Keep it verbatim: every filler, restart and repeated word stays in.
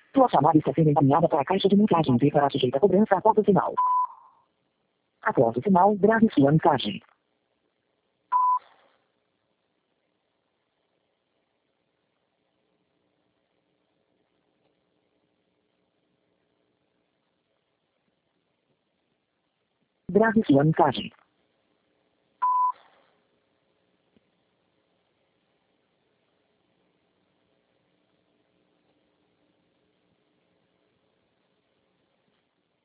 Sua chamada está sendo encaminhada para a caixa de mensagens e para sujeita a cobrança após o sinal. Após o sinal, grave sua mensagem. Grave sua mensagem.